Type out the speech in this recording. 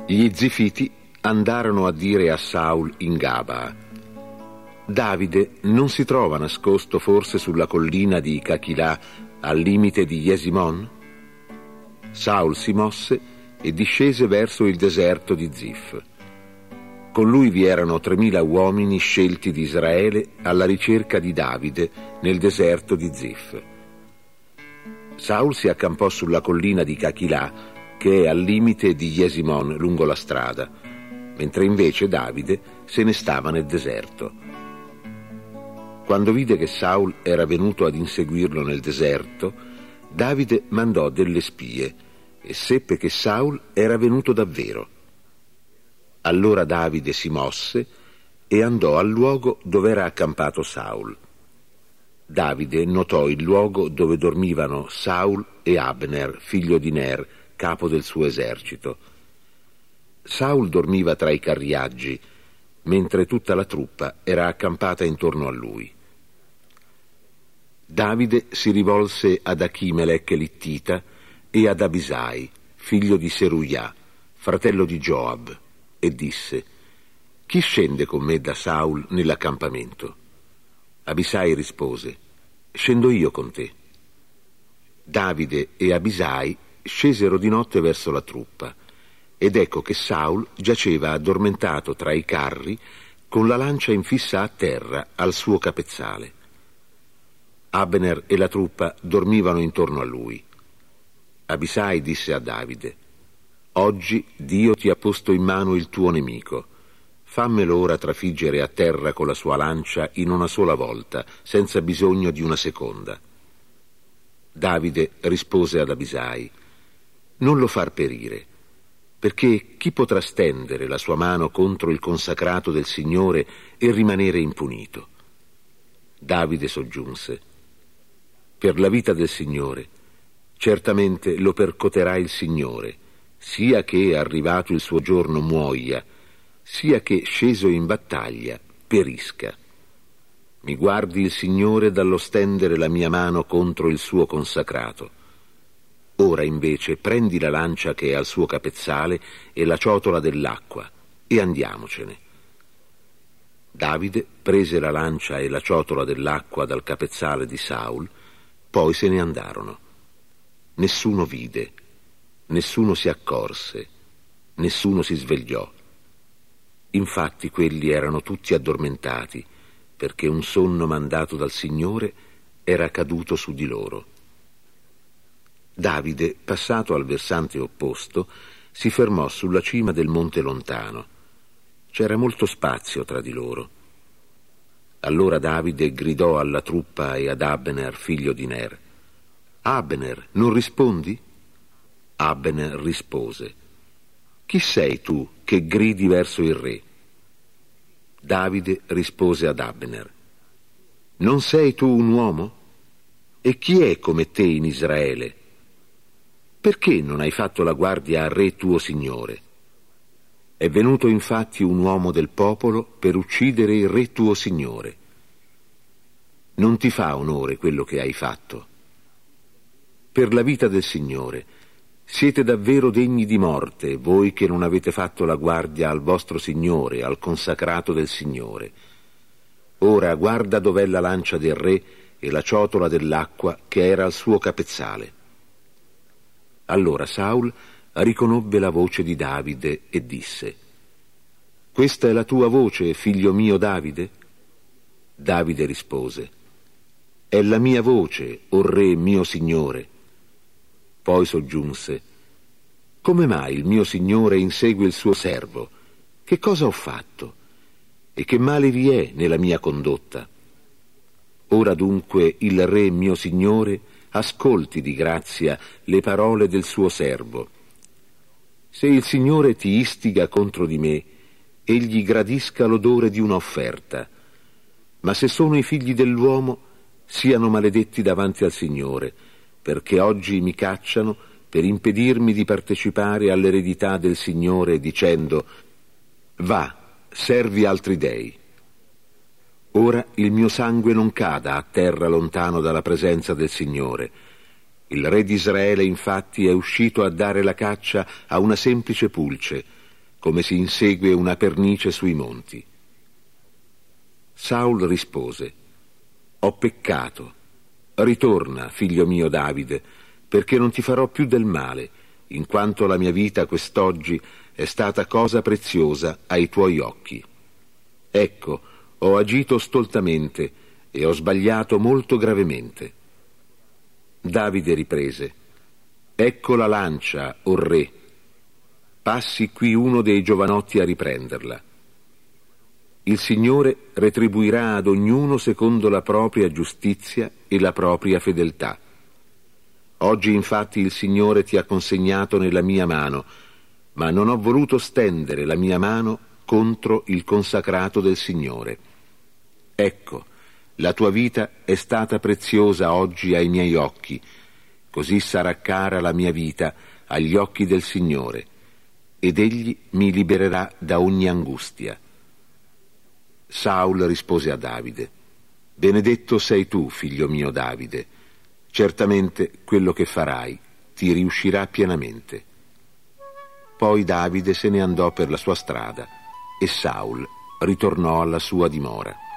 Gli zifiti andarono a dire a Saul in Gabaa: Davide non si trova nascosto forse sulla collina di Cachilà al limite di Jesimon? Saul si mosse e discese verso il deserto di Zif. Con lui vi erano 3000 uomini scelti di Israele alla ricerca di Davide nel deserto di Zif. Saul si accampò sulla collina di Cachilà, che è al limite di Jesimon lungo la strada, mentre invece Davide se ne stava nel deserto. Quando vide che Saul era venuto ad inseguirlo nel deserto, Davide mandò delle spie e seppe che Saul era venuto davvero. Allora Davide si mosse e andò al luogo dove era accampato Saul. Davide notò il luogo dove dormivano Saul e Abner, figlio di Ner, capo del suo esercito. Saul dormiva tra i carriaggi, mentre tutta la truppa era accampata intorno a lui. Davide si rivolse ad Achimelech Littita e ad Abisai, figlio di Seruiah, fratello di Joab, e disse: Chi scende con me da Saul nell'accampamento? Abisai rispose: Scendo io con te. Davide e Abisai scesero di notte verso la truppa, ed ecco che Saul giaceva addormentato tra i carri con la lancia infissa a terra al suo capezzale. Abner e la truppa dormivano intorno a lui. Abisai disse a Davide: Oggi Dio ti ha posto in mano il tuo nemico. Fammelo ora trafiggere a terra con la sua lancia in una sola volta, senza bisogno di una seconda. Davide rispose ad Abisai: Non lo far perire, perché chi potrà stendere la sua mano contro il consacrato del Signore e rimanere impunito? Davide soggiunse: Per la vita del Signore, certamente lo percoterà il Signore, sia che arrivato il suo giorno muoia, sia che sceso in battaglia perisca. Mi guardi il Signore dallo stendere la mia mano contro il suo consacrato. Ora invece prendi la lancia che è al suo capezzale e la ciotola dell'acqua e andiamocene. Davide prese la lancia e la ciotola dell'acqua dal capezzale di Saul, poi se ne andarono. Nessuno vide, nessuno si accorse, nessuno si svegliò. Infatti quelli erano tutti addormentati, perché un sonno mandato dal Signore era caduto su di loro. Davide, passato al versante opposto, si fermò sulla cima del monte lontano. C'era molto spazio tra di loro. Allora Davide gridò alla truppa e ad Abner, figlio di Ner: Abner, non rispondi? Abner rispose: Chi sei tu che gridi verso il re? Davide rispose ad Abner: Non sei tu un uomo? E chi è come te in Israele? Perché non hai fatto la guardia al re tuo signore? È venuto infatti un uomo del popolo per uccidere il re tuo signore. Non ti fa onore quello che hai fatto. Per la vita del Signore, siete davvero degni di morte, voi che non avete fatto la guardia al vostro Signore, al consacrato del Signore. Ora guarda dov'è la lancia del re e la ciotola dell'acqua che era al suo capezzale. Allora Saul riconobbe la voce di Davide e disse: Questa è la tua voce, figlio mio Davide? Davide rispose: È la mia voce, o re mio signore. Poi soggiunse: Come mai il mio signore insegue il suo servo? Che cosa ho fatto? E che male vi è nella mia condotta? Ora dunque il re mio signore ascolti di grazia le parole del suo servo. Se il Signore ti istiga contro di me, egli gradisca l'odore di un'offerta. Ma se sono i figli dell'uomo, siano maledetti davanti al Signore, perché oggi mi cacciano per impedirmi di partecipare all'eredità del Signore, dicendo: Va, servi altri dei. Ora il mio sangue non cada a terra lontano dalla presenza del Signore. Il re di Israele infatti è uscito a dare la caccia a una semplice pulce, come si insegue una pernice sui monti. Saul rispose: ho peccato. Ritorna, figlio mio Davide, perché non ti farò più del male, in quanto la mia vita quest'oggi è stata cosa preziosa ai tuoi occhi. Ecco, ho agito stoltamente e ho sbagliato molto gravemente. Davide riprese: ecco la lancia, o re. Passi qui uno dei giovanotti a riprenderla. Il Signore retribuirà ad ognuno secondo la propria giustizia e la propria fedeltà. Oggi infatti il Signore ti ha consegnato nella mia mano, ma non ho voluto stendere la mia mano contro il consacrato del Signore. Ecco, la tua vita è stata preziosa oggi ai miei occhi, così sarà cara la mia vita agli occhi del Signore, ed Egli mi libererà da ogni angustia. Saul rispose a Davide: benedetto sei tu, figlio mio Davide, certamente quello che farai ti riuscirà pienamente. Poi Davide se ne andò per la sua strada e Saul ritornò alla sua dimora.